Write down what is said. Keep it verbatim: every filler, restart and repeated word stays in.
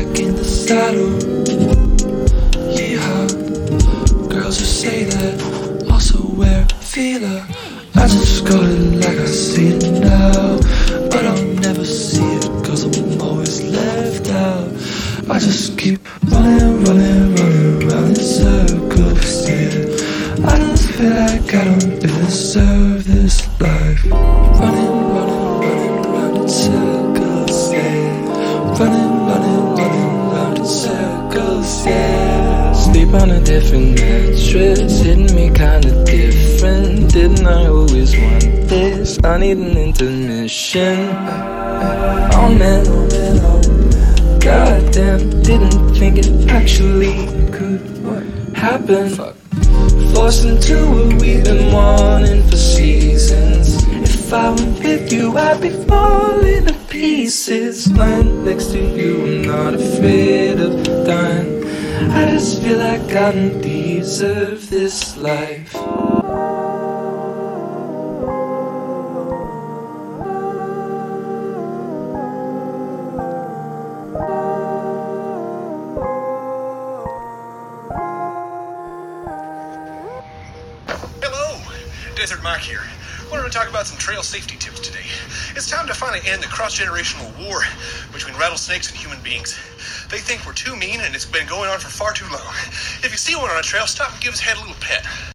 back in the saddle. Yeehaw. Girls who say that also wear a feeler. I just got it like I see it now, but I'll never see it cause I'm always left out. I just keep running, running, running around in circles, yeah. I don't feel like I don't deserve this life. Running, running, running around in circles, yeah. Running, running, running around in circles, yeah. Sleep on a different mattress, hitting me kinda different. Didn't I always want this? I need an intermission. Oh man, oh man, oh goddamn, didn't think it actually could happen. Fuck. Forced into what we've been wanting for seasons. If I were with you, I'd be falling to pieces. Lying next to you, I'm not afraid of dying. I just feel like I don't deserve this life. Desert Mark here. Wanted to talk about some trail safety tips today. It's time to finally end the cross-generational war between rattlesnakes and human beings. They think we're too mean and it's been going on for far too long. If you see one on a trail, stop and give his head a little pet.